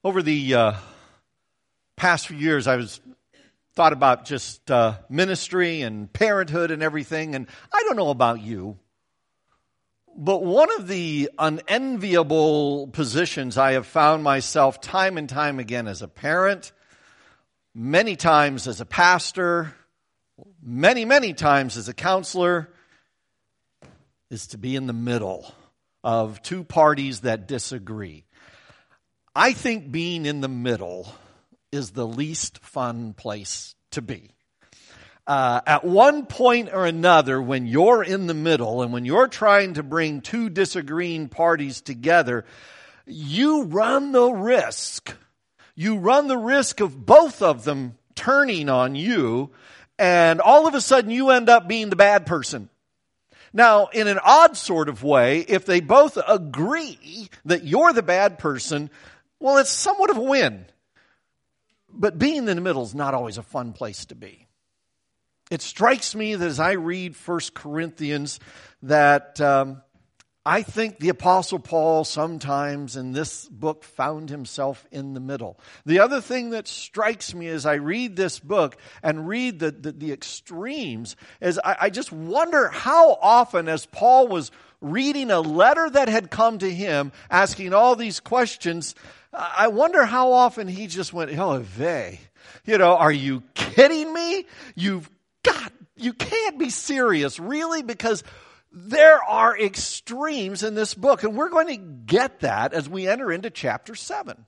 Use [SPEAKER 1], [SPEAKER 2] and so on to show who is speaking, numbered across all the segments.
[SPEAKER 1] Over the past few years, I was thought about just ministry and parenthood and everything, and I don't know about you, but one of the unenviable positions I have found myself time and time again as a parent, many times as a pastor, many times as a counselor, is to be in the middle of two parties that disagree. I think being in the middle is the least fun place to be. At one point or another, when you're in the middle and when you're trying to bring two disagreeing parties together, you run the risk. You run the risk of both of them turning on you, and all of a sudden you end up being the bad person. Now, in an odd sort of way, if they both agree that you're the bad person, well, it's somewhat of a win. But being in the middle is not always a fun place to be. It strikes me that as I read 1 Corinthians that I think the Apostle Paul sometimes in this book found himself in the middle. The other thing that strikes me as I read this book and read the extremes is I just wonder how often, as Paul was reading a letter that had come to him asking all these questions, I wonder how often he just went, oh, vey. Are you kidding me? You can't be serious, really, because there are extremes in this book, and we're going to get that as we enter into chapter 7.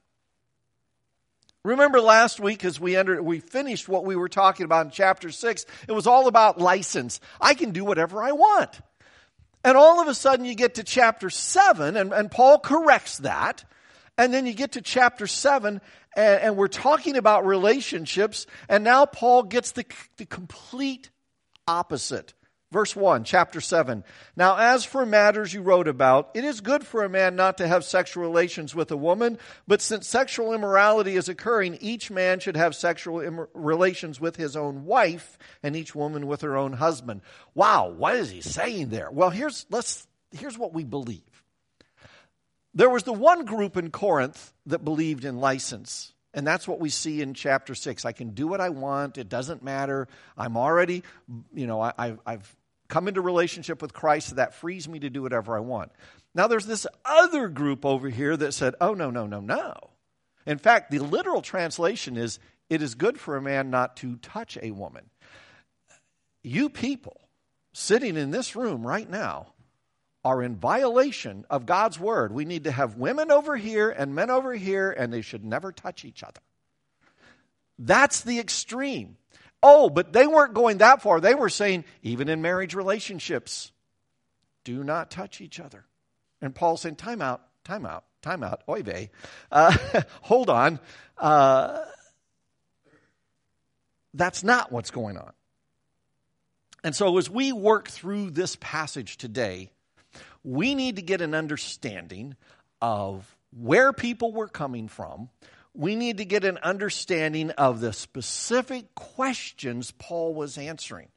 [SPEAKER 1] Remember last week as we finished what we were talking about in chapter 6, it was all about license. I can do whatever I want. And all of a sudden you get to chapter 7, and Paul corrects that. And then you get to chapter 7, and we're talking about relationships, and now Paul gets the complete opposite. Verse 1, chapter 7. Now, as for matters you wrote about, it is good for a man not to have sexual relations with a woman, but since sexual immorality is occurring, each man should have sexual relations with his own wife, and each woman with her own husband. Wow, what is he saying there? Well, here's what we believe. There was the one group in Corinth that believed in license. And that's what we see in chapter 6. I can do what I want. It doesn't matter. I'm already, I've come into relationship with Christ, so that frees me to do whatever I want. Now there's this other group over here that said, oh, no. In fact, the literal translation is, it is good for a man not to touch a woman. You people sitting in this room right now are in violation of God's word. We need to have women over here and men over here, and they should never touch each other. That's the extreme. Oh, but they weren't going that far. They were saying, even in marriage relationships, do not touch each other. And Paul's saying, time out, oy vey. Hold on. That's not what's going on. And so as we work through this passage today, we need to get an understanding of where people were coming from. We need to get an understanding of the specific questions Paul was answering.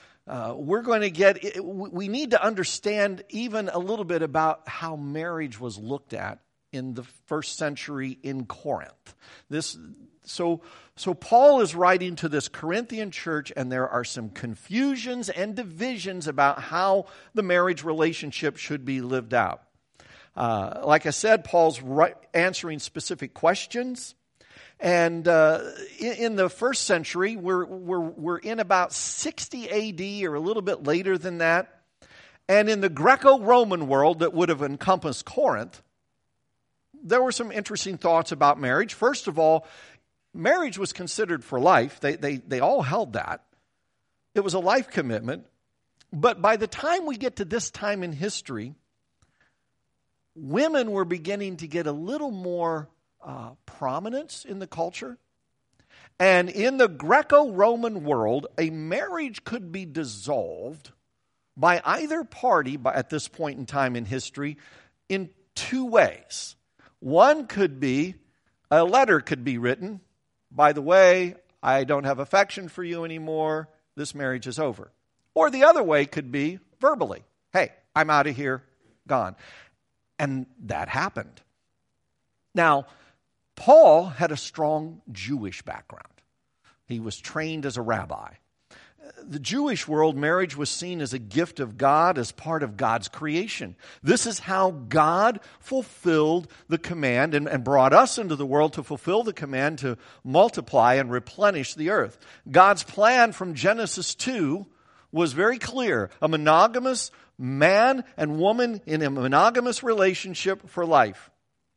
[SPEAKER 1] We need to understand even a little bit about how marriage was looked at in the first century in Corinth. So Paul is writing to this Corinthian church, and there are some confusions and divisions about how the marriage relationship should be lived out. Like I said, Paul's answering specific questions. And in the first century, we're in about 60 A.D. or a little bit later than that. And in the Greco-Roman world that would have encompassed Corinth, there were some interesting thoughts about marriage. First of all, marriage was considered for life. They all held that. It was a life commitment. But by the time we get to this time in history, women were beginning to get a little more prominence in the culture. And in the Greco-Roman world, a marriage could be dissolved by either party at this point in time in history in two ways. One could be, a letter could be written, by the way, I don't have affection for you anymore, this marriage is over. Or the other way could be verbally, hey, I'm out of here, gone. And that happened. Now, Paul had a strong Jewish background. He was trained as a rabbi. The Jewish world, marriage was seen as a gift of God, as part of God's creation. This is how God fulfilled the command and brought us into the world to fulfill the command to multiply and replenish the earth. God's plan from Genesis 2 was very clear. A monogamous man and woman in a monogamous relationship for life.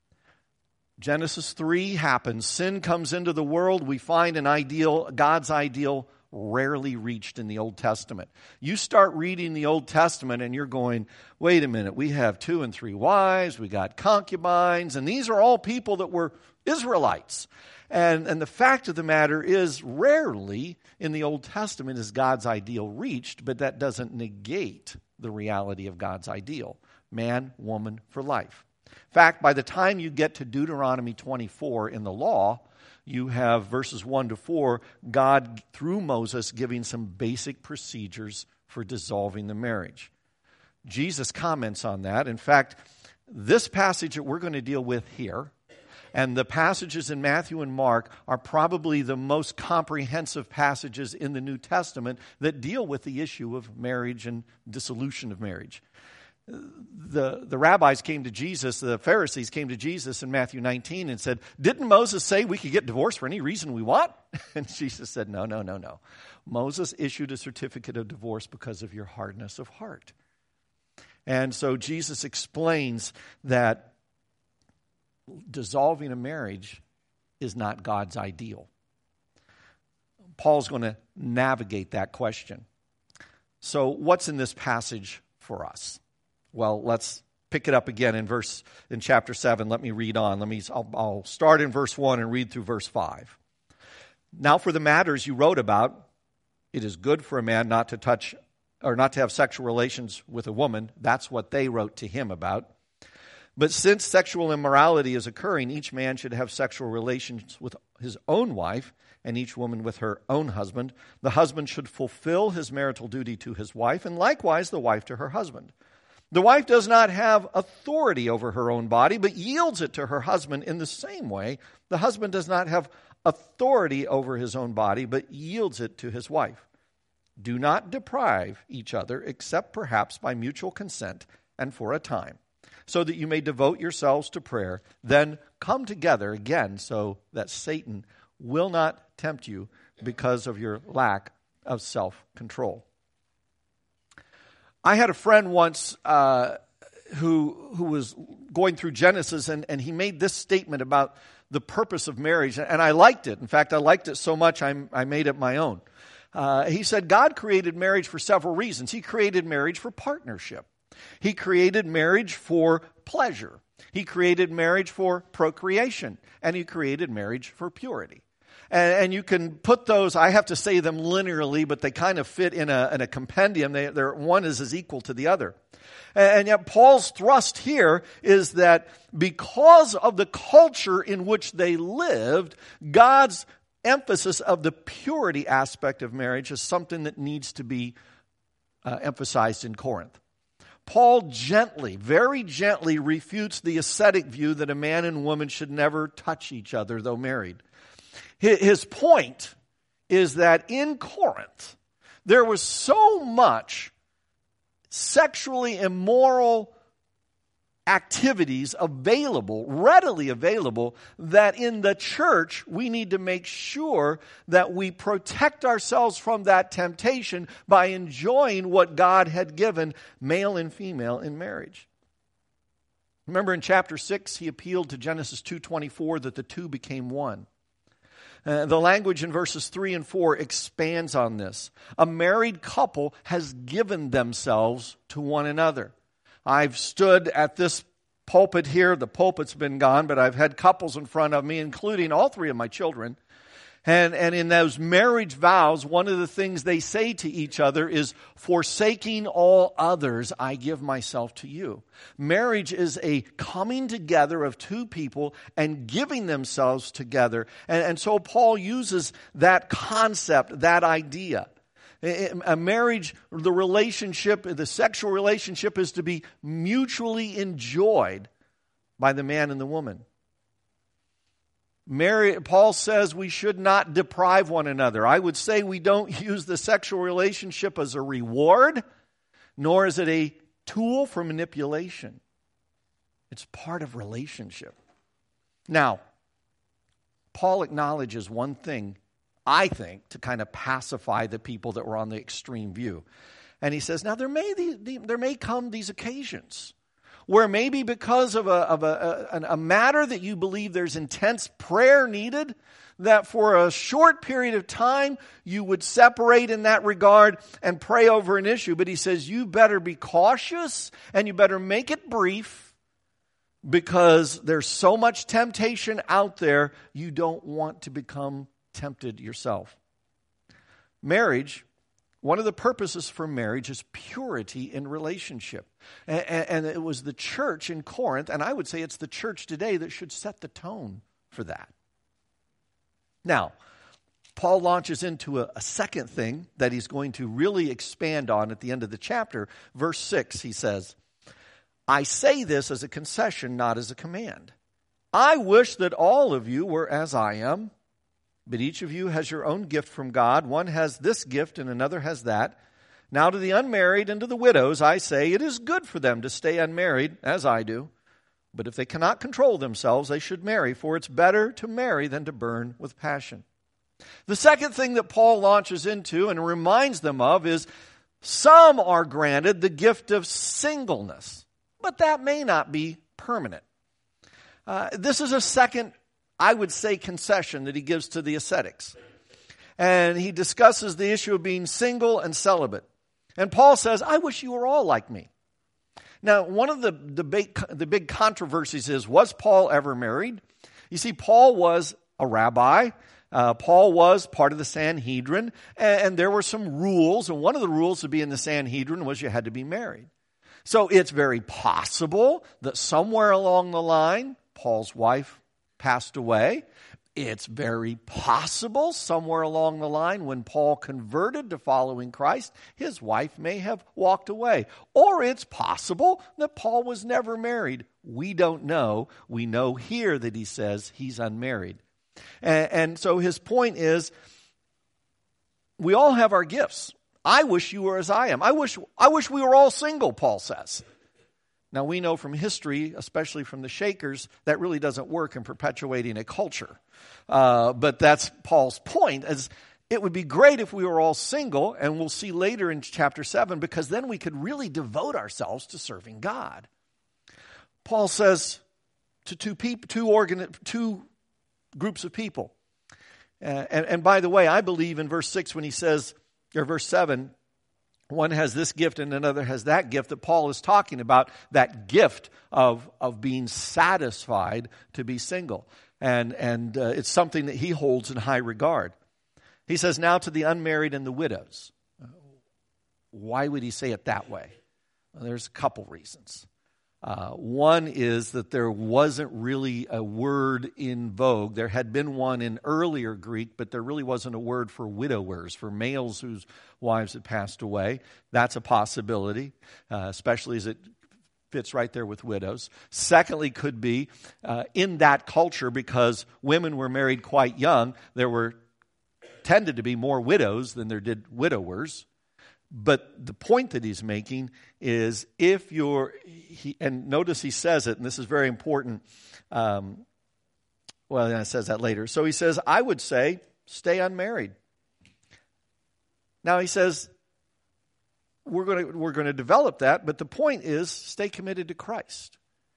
[SPEAKER 1] Genesis 3 happens. Sin comes into the world. We find an ideal, God's ideal, rarely reached in the Old Testament. You start reading the Old Testament and you're going, wait a minute, we have 2 and 3 wives, we got concubines, and these are all people that were Israelites. And the fact of the matter is, rarely in the Old Testament is God's ideal reached, but that doesn't negate the reality of God's ideal. Man, woman for life. In fact, by the time you get to Deuteronomy 24 in the law, you have verses 1 to 4, God, through Moses, giving some basic procedures for dissolving the marriage. Jesus comments on that. In fact, this passage that we're going to deal with here, and the passages in Matthew and Mark, are probably the most comprehensive passages in the New Testament that deal with the issue of marriage and dissolution of marriage. The rabbis came to Jesus, the Pharisees came to Jesus in Matthew 19 and said, didn't Moses say we could get divorced for any reason we want? And Jesus said, no. Moses issued a certificate of divorce because of your hardness of heart. And so Jesus explains that dissolving a marriage is not God's ideal. Paul's going to navigate that question. So what's in this passage for us? Well, let's pick it up again in chapter 7. Let me read on. I'll start in verse 1 and read through verse 5. Now for the matters you wrote about, it is good for a man not to touch or not to have sexual relations with a woman. That's what they wrote to him about. But since sexual immorality is occurring, each man should have sexual relations with his own wife, and each woman with her own husband. The husband should fulfill his marital duty to his wife, and likewise the wife to her husband. The wife does not have authority over her own body, but yields it to her husband in the same way. The husband does not have authority over his own body, but yields it to his wife. Do not deprive each other, except perhaps by mutual consent and for a time, so that you may devote yourselves to prayer. Then come together again so that Satan will not tempt you because of your lack of self-control. I had a friend once who was going through Genesis, and he made this statement about the purpose of marriage, and I liked it. In fact, I liked it so much I made it my own. He said God created marriage for several reasons. He created marriage for partnership. He created marriage for pleasure. He created marriage for procreation. And he created marriage for purity. And you can put those, I have to say them linearly, but they kind of fit in a compendium. One is as equal to the other. And yet Paul's thrust here is that because of the culture in which they lived, God's emphasis of the purity aspect of marriage is something that needs to be emphasized in Corinth. Paul gently, very gently refutes the ascetic view that a man and woman should never touch each other though married. His point is that in Corinth, there was so much sexually immoral activities available, readily available, that in the church we need to make sure that we protect ourselves from that temptation by enjoying what God had given male and female in marriage. Remember in chapter 6, he appealed to Genesis 2:24 that the two became one. The language in verses 3 and 4 expands on this. A married couple has given themselves to one another. I've stood at this pulpit here. The pulpit's been gone, but I've had couples in front of me, including all 3 of my children. And in those marriage vows, one of the things they say to each other is, forsaking all others, I give myself to you. Marriage is a coming together of 2 people and giving themselves together. And so Paul uses that concept, that idea. A marriage, the relationship, the sexual relationship is to be mutually enjoyed by the man and the woman. Paul says we should not deprive one another. I would say we don't use the sexual relationship as a reward, nor is it a tool for manipulation. It's part of relationship. Now, Paul acknowledges one thing, I think, to kind of pacify the people that were on the extreme view. And he says, now there may come these occasions where maybe because of a matter that you believe there's intense prayer needed, that for a short period of time you would separate in that regard and pray over an issue. But he says you better be cautious and you better make it brief, because there's so much temptation out there, you don't want to become tempted yourself. Marriage, one of the purposes for marriage is purity in relationship. And it was the church in Corinth, and I would say it's the church today that should set the tone for that. Now, Paul launches into a second thing that he's going to really expand on at the end of the chapter. Verse 6, he says, I say this as a concession, not as a command. I wish that all of you were as I am, but each of you has your own gift from God. One has this gift and another has that. Now to the unmarried and to the widows, I say, it is good for them to stay unmarried, as I do. But if they cannot control themselves, they should marry, for it's better to marry than to burn with passion. The second thing that Paul launches into and reminds them of is some are granted the gift of singleness, but that may not be permanent. This is a second, I would say, concession that he gives to the ascetics. And he discusses the issue of being single and celibate. And Paul says, I wish you were all like me. Now, one of the big controversies is, was Paul ever married? You see, Paul was a rabbi. Paul was part of the Sanhedrin. And there were some rules. And one of the rules to be in the Sanhedrin was you had to be married. So it's very possible that somewhere along the line, Paul's wife passed away. It's very possible somewhere along the line when Paul converted to following Christ, his wife may have walked away. Or it's possible that Paul was never married. We don't know. We know here that he says he's unmarried. And so his point is, we all have our gifts. I wish you were as I am. I wish we were all single, Paul says. Now, we know from history, especially from the Shakers, that really doesn't work in perpetuating a culture. But that's Paul's point, is it would be great if we were all single, and we'll see later in chapter 7, because then we could really devote ourselves to serving God. Paul says to two groups of people. And by the way, I believe in verse 6 when he says, or verse 7, one has this gift and another has that gift, that Paul is talking about that gift of being satisfied to be single. And it's something that he holds in high regard. He says, now to the unmarried and the widows. Why would he say it that way? Well, there's a couple reasons. One is that there wasn't really a word in vogue. There had been one in earlier Greek, but there really wasn't a word for widowers, for males whose wives had passed away. That's a possibility, especially as it fits right there with widows. Secondly, could be in that culture, because women were married quite young, there tended to be more widows than there did widowers. But the point that he's making is and notice he says it, and this is very important. It says that later. So he says, I would say, stay unmarried. Now he says, we're going to develop that, but the point is, stay committed to Christ.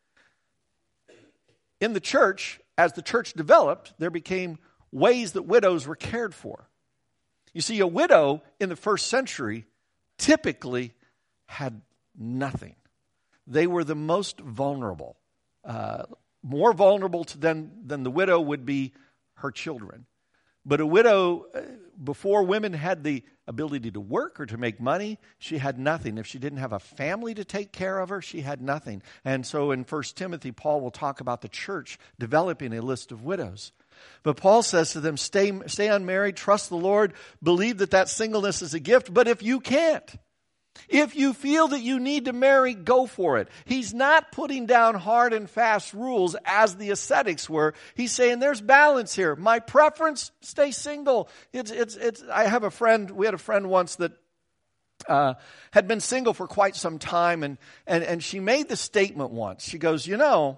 [SPEAKER 1] In the church, as the church developed, there became ways that widows were cared for. You see, a widow in the first century typically had nothing. They were the most vulnerable. More vulnerable to them than the widow would be her children. But a widow, before women had the ability to work or to make money, she had nothing. If she didn't have a family to take care of her, she had nothing. And so in 1 Timothy, Paul will talk about the church developing a list of widows. But Paul says to them, stay unmarried, trust the Lord, believe that singleness is a gift. But if you can't, If you feel that you need to marry, go for it. He's not putting down hard and fast rules as the ascetics were. He's saying there's balance here. My preference, stay single. I have a friend, we had a friend once that had been single for quite some time, and she made the statement once. She goes,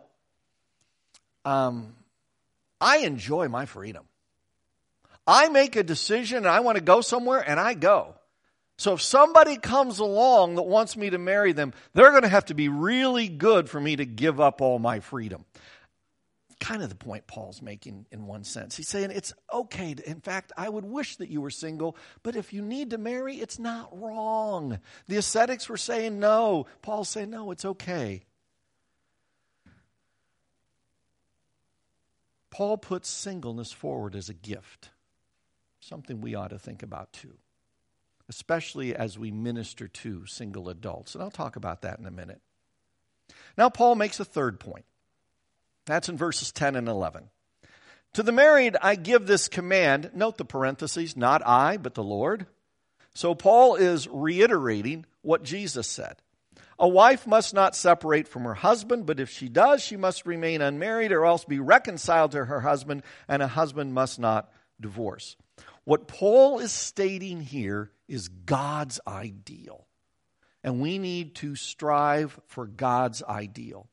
[SPEAKER 1] I enjoy my freedom. I make a decision and I want to go somewhere, and I go. So if somebody comes along that wants me to marry them, they're going to have to be really good for me to give up all my freedom. Kind of the point Paul's making in one sense. He's saying it's okay. In fact, I would wish that you were single, but if you need to marry, it's not wrong. The ascetics were saying no. Paul's saying no, it's okay. Paul puts singleness forward as a gift, something we ought to think about too, especially as we minister to single adults. And I'll talk about that in a minute. Now, Paul makes a third point. That's in verses 10 and 11. To the married, I give this command. Note the parentheses, not I, but the Lord. So Paul is reiterating what Jesus said. A wife must not separate from her husband, but if she does, she must remain unmarried or else be reconciled to her husband, and a husband must not divorce. What Paul is stating here is God's ideal. And we need to strive for God's ideal.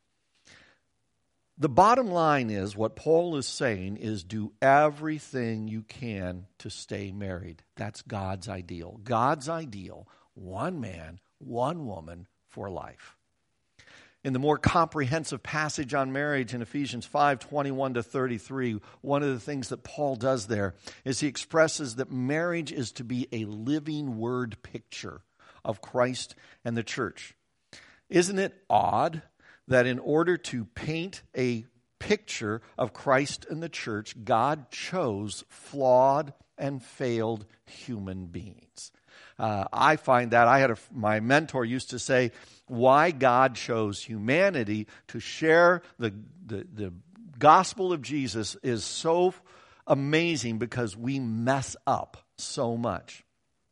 [SPEAKER 1] The bottom line is, what Paul is saying is do everything you can to stay married. That's God's ideal. God's ideal, one man, one woman for life. In the more comprehensive passage on marriage in Ephesians 5:21-33, one of the things that Paul does there is he expresses that marriage is to be a living word picture of Christ and the church. Isn't it odd that in order to paint a picture of Christ and the church, God chose flawed and failed human beings? I find that my mentor used to say, why God chose humanity to share the gospel of Jesus is so amazing because we mess up so much.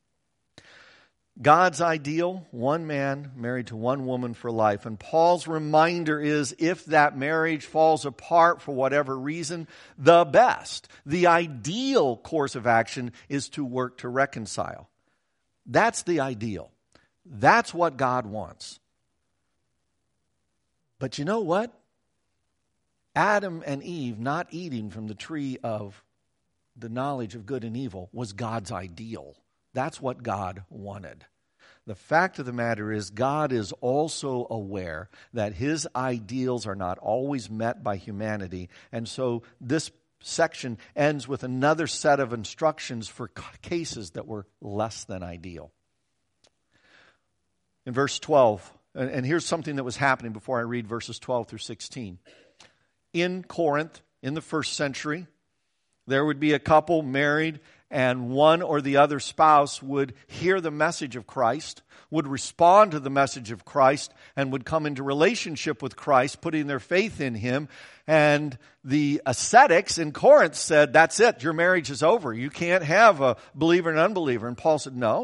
[SPEAKER 1] God's ideal, one man married to one woman for life. And Paul's reminder is if that marriage falls apart for whatever reason, the ideal course of action is to work to reconcile. That's the ideal. That's what God wants. But you know what? Adam and Eve not eating from the tree of the knowledge of good and evil was God's ideal. That's what God wanted. The fact of the matter is God is also aware that his ideals are not always met by humanity. And so this section ends with another set of instructions for cases that were less than ideal. In verse 12, and here's something that was happening before I read verses 12 through 16. In Corinth, in the first century, there would be a couple married, and one or the other spouse would hear the message of Christ, would respond to the message of Christ, and would come into relationship with Christ, putting their faith in him. And the ascetics in Corinth said, that's it, your marriage is over. You can't have a believer and unbeliever. And Paul said, no.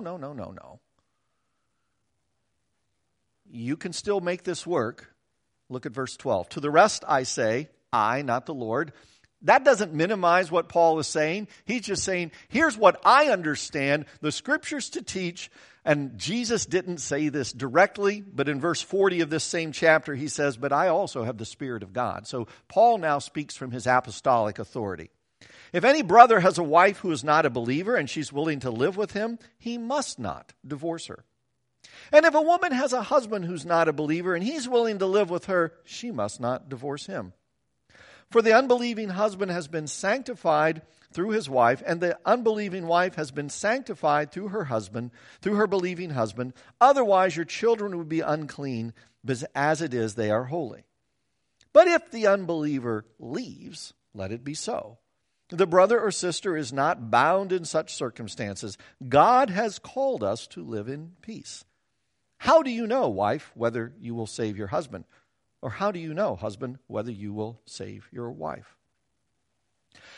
[SPEAKER 1] You can still make this work. Look at verse 12. To the rest I say, I, not the Lord. That doesn't minimize what Paul is saying. He's just saying, here's what I understand the scriptures to teach. And Jesus didn't say this directly, but in verse 40 of this same chapter, he says, but I also have the Spirit of God. So Paul now speaks from his apostolic authority. If any brother has a wife who is not a believer and she's willing to live with him, he must not divorce her. And if a woman has a husband who's not a believer and he's willing to live with her, she must not divorce him. For the unbelieving husband has been sanctified through his wife, and the unbelieving wife has been sanctified through her husband, through her believing husband. Otherwise your children would be unclean, but as it is, they are holy. But if the unbeliever leaves, let it be so. The brother or sister is not bound in such circumstances. God has called us to live in peace. How do you know, wife, whether you will save your husband? Or how do you know, husband, whether you will save your wife?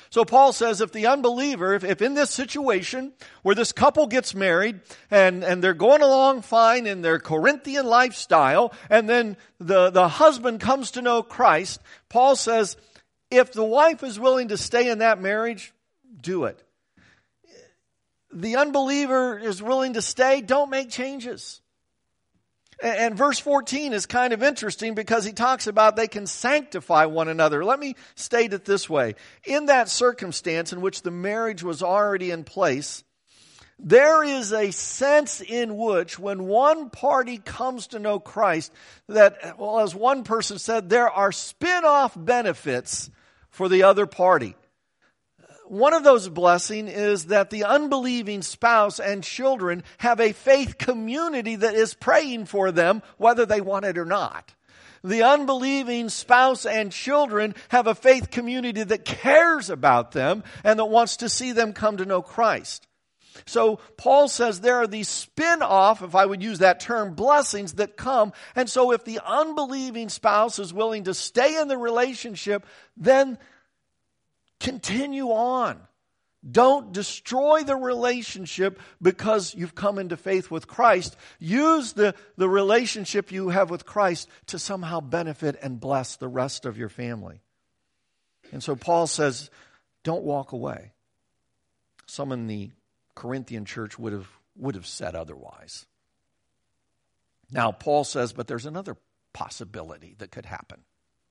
[SPEAKER 1] So Paul says if the unbeliever, if in this situation where this couple gets married and they're going along fine in their Corinthian lifestyle, and then the husband comes to know Christ, Paul says if the wife is willing to stay in that marriage, do it. The unbeliever is willing to stay, don't make changes. And verse 14 is kind of interesting because he talks about they can sanctify one another. Let me state it this way. In that circumstance in which the marriage was already in place, there is a sense in which when one party comes to know Christ, that, well, as one person said, there are spin-off benefits for the other party. One of those blessings is that the unbelieving spouse and children have a faith community that is praying for them, whether they want it or not. The unbelieving spouse and children have a faith community that cares about them and that wants to see them come to know Christ. So Paul says there are these spin-off, if I would use that term, blessings that come. And so if the unbelieving spouse is willing to stay in the relationship, then continue on. Don't destroy the relationship because you've come into faith with Christ. Use the relationship you have with Christ to somehow benefit and bless the rest of your family. And so Paul says, don't walk away. Some in the Corinthian church would have said otherwise. Now, Paul says, but there's another possibility that could happen.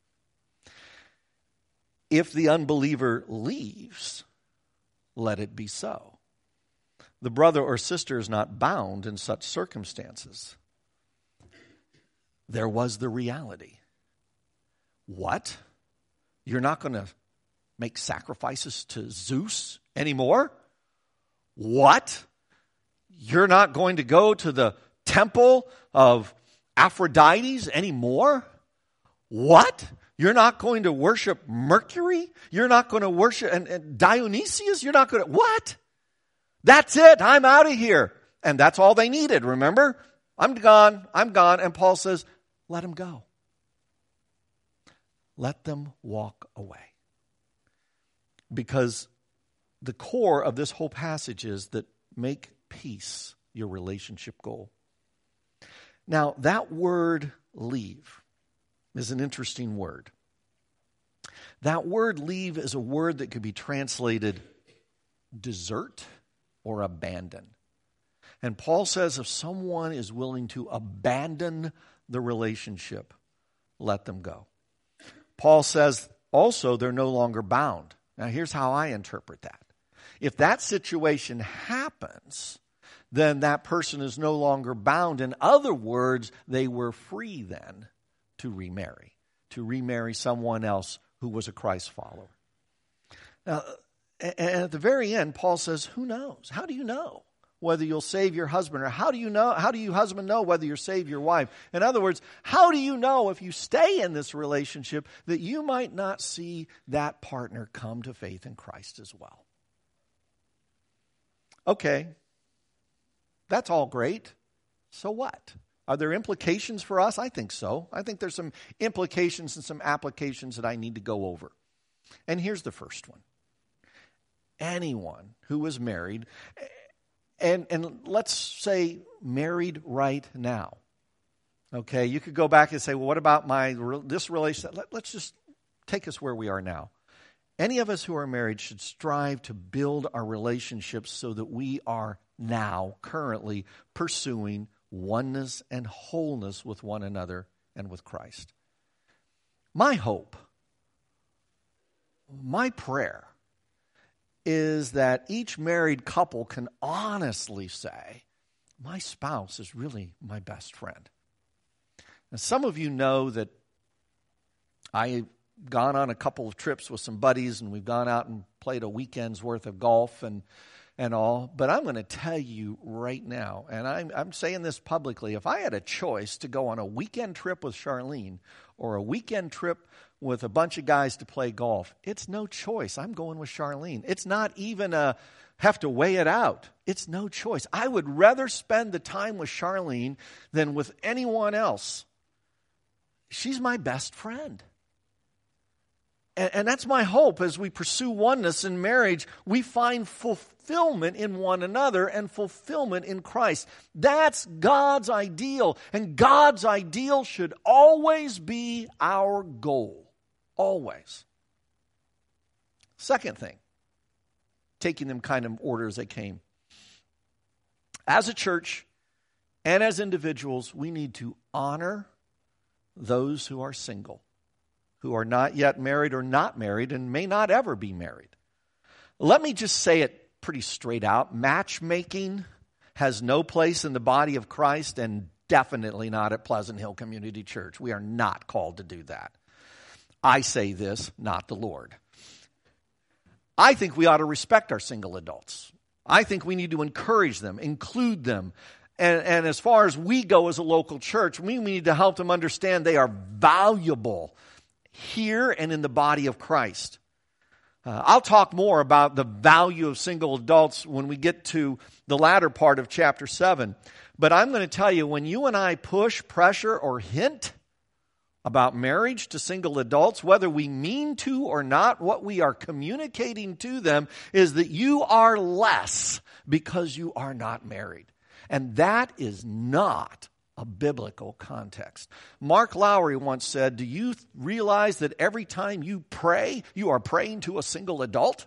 [SPEAKER 1] If the unbeliever leaves, let it be so. The brother or sister is not bound in such circumstances. There was the reality. What? You're not going to make sacrifices to Zeus anymore? What? You're not going to go to the temple of Aphrodite anymore? What? You're not going to worship Mercury? You're not going to worship and Dionysius? You're not going to... What? That's it. I'm out of here. And that's all they needed, remember? I'm gone. And Paul says, let them go. Let them walk away. Because the core of this whole passage is that make peace your relationship goal. Now, that word leave is an interesting word. That word leave is a word that could be translated desert or abandon. And Paul says if someone is willing to abandon the relationship, let them go. Paul says also they're no longer bound. Now here's how I interpret that. If that situation happens, then that person is no longer bound. In other words, they were free then to remarry someone else who was a Christ follower. Now, and at the very end, Paul says, who knows? How do you know whether you'll save your husband? Or how do you husband know whether you'll save your wife? In other words, how do you know if you stay in this relationship that you might not see that partner come to faith in Christ as well? Okay, that's all great. So what? Are there implications for us? I think so. I think there's some implications and some applications that I need to go over. And here's the first one. Anyone who is married, and let's say married right now. Okay, you could go back and say, well, what about this relationship? Let's just take us where we are now. Any of us who are married should strive to build our relationships so that we are now currently pursuing oneness and wholeness with one another and with Christ. My hope, my prayer, is that each married couple can honestly say, my spouse is really my best friend. Now, some of you know that I've gone on a couple of trips with some buddies, and we've gone out and played a weekend's worth of golf and all. But I'm going to tell you right now, and I'm saying this publicly, if I had a choice to go on a weekend trip with Charlene or a weekend trip with a bunch of guys to play golf, it's no choice. I'm going with Charlene. It's not even have to weigh it out. It's no choice. I would rather spend the time with Charlene than with anyone else. She's my best friend. And that's my hope as we pursue oneness in marriage. We find fulfillment in one another and fulfillment in Christ. That's God's ideal. And God's ideal should always be our goal. Always. Second thing, taking them kind of order as they came. As a church and as individuals, we need to honor those who are single, who are not yet married or not married and may not ever be married. Let me just say it pretty straight out. Matchmaking has no place in the body of Christ and definitely not at Pleasant Hill Community Church. We are not called to do that. I say this, not the Lord. I think we ought to respect our single adults. I think we need to encourage them, include them. And as far as we go as a local church, we need to help them understand they are valuable here and in the body of Christ. I'll talk more about the value of single adults when we get to the latter part of chapter 7. But I'm going to tell you, when you and I push, pressure, or hint about marriage to single adults, whether we mean to or not, what we are communicating to them is that you are less because you are not married. And that is not a biblical context. Mark Lowry once said, do you realize that every time you pray, you are praying to a single adult?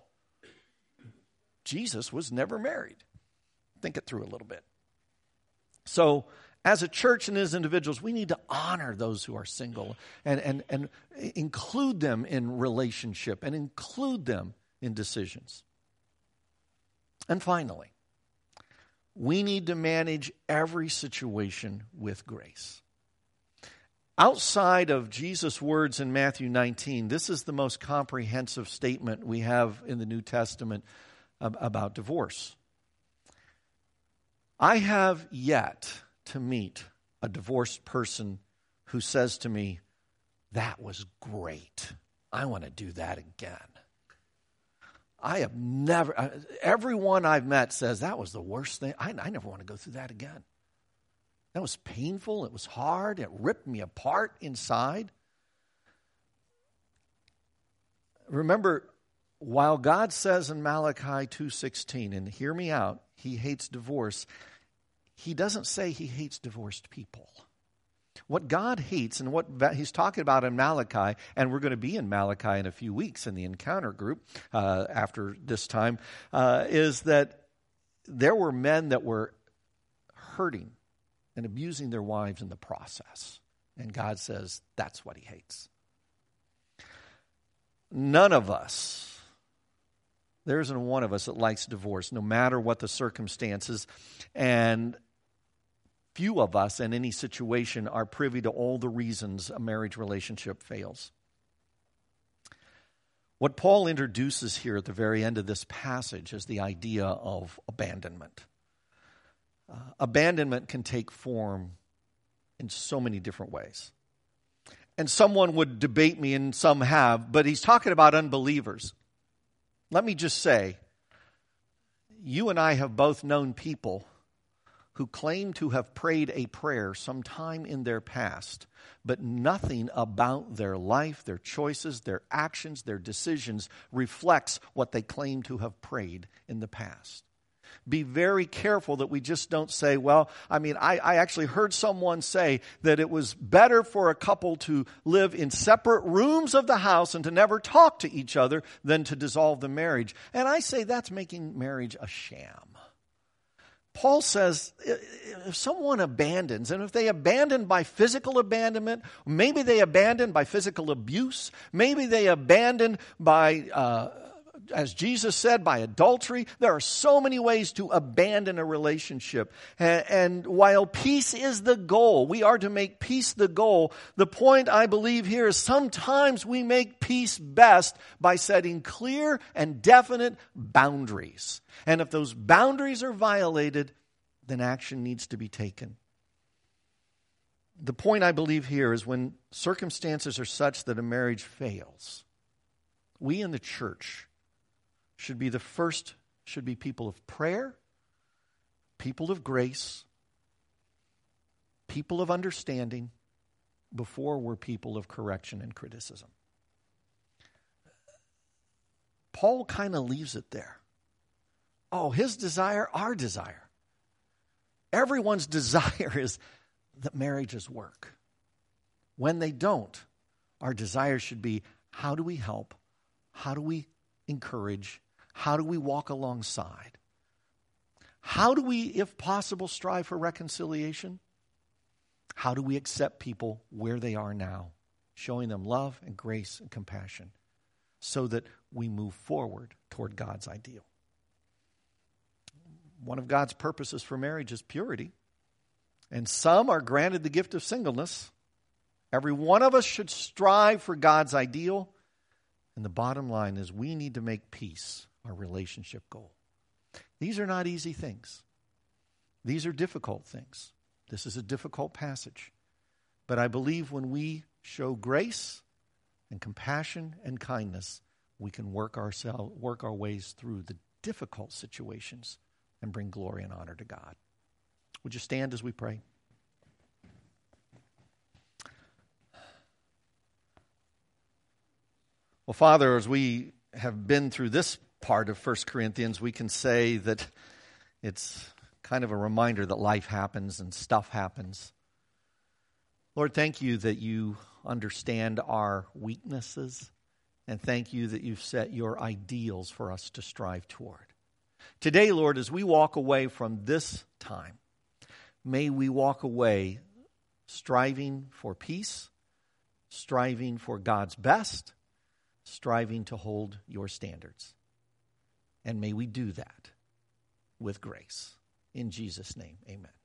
[SPEAKER 1] Jesus was never married. Think it through a little bit. So, as a church and as individuals, we need to honor those who are single and include them in relationship and include them in decisions. And finally, we need to manage every situation with grace. Outside of Jesus' words in Matthew 19, this is the most comprehensive statement we have in the New Testament about divorce. I have yet to meet a divorced person who says to me, that was great. I want to do that again. I have never, everyone I've met says that was the worst thing. I never want to go through that again. That was painful. It was hard. It ripped me apart inside. Remember, while God says in Malachi 2:16, and hear me out, he hates divorce, he doesn't say he hates divorced people. What God hates and what he's talking about in Malachi, and we're going to be in Malachi in a few weeks in the encounter group after this time, is that there were men that were hurting and abusing their wives in the process. And God says that's what he hates. None of us, there isn't one of us that likes divorce, no matter what the circumstances. And few of us in any situation are privy to all the reasons a marriage relationship fails. What Paul introduces here at the very end of this passage is the idea of abandonment. Abandonment can take form in so many different ways. And someone would debate me, and some have, but he's talking about unbelievers. Let me just say, you and I have both known people who claim to have prayed a prayer sometime in their past, but nothing about their life, their choices, their actions, their decisions reflects what they claim to have prayed in the past. Be very careful that we just don't say, well, I actually heard someone say that it was better for a couple to live in separate rooms of the house and to never talk to each other than to dissolve the marriage. And I say that's making marriage a sham. Paul says if someone abandons, and if they abandon by physical abandonment, maybe they abandon by physical abuse, maybe they abandon by, as Jesus said, by adultery. There are so many ways to abandon a relationship. And while peace is the goal, we are to make peace the goal. The point I believe here is sometimes we make peace best by setting clear and definite boundaries. And if those boundaries are violated, then action needs to be taken. The point I believe here is when circumstances are such that a marriage fails, we in the church should be people of prayer, people of grace, people of understanding, before we're people of correction and criticism. Paul kind of leaves it there. Oh, his desire, our desire. Everyone's desire is that marriages work. When they don't, our desire should be, how do we help? How do we encourage? How do we walk alongside? How do we, if possible, strive for reconciliation? How do we accept people where they are now, showing them love and grace and compassion so that we move forward toward God's ideal? One of God's purposes for marriage is purity, and some are granted the gift of singleness. Every one of us should strive for God's ideal, and the bottom line is we need to make peace our relationship goal. These are not easy things. These are difficult things. This is a difficult passage. But I believe when we show grace and compassion and kindness, we can work our ways through the difficult situations and bring glory and honor to God. Would you stand as we pray? Well, Father, as we have been through this part of 1 Corinthians, we can say that it's kind of a reminder that life happens and stuff happens. Lord, thank you that you understand our weaknesses, and thank you that you've set your ideals for us to strive toward. Today, Lord, as we walk away from this time, may we walk away striving for peace, striving for God's best, striving to hold your standards. And may we do that with grace. In Jesus' name, amen.